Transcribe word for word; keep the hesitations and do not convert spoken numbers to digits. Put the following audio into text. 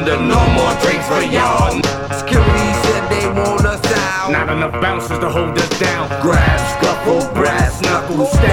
under, no more drinks for y'all. Security said they want us out. Not enough bouncers to hold us down. Grab, scuffle, brass knuckles,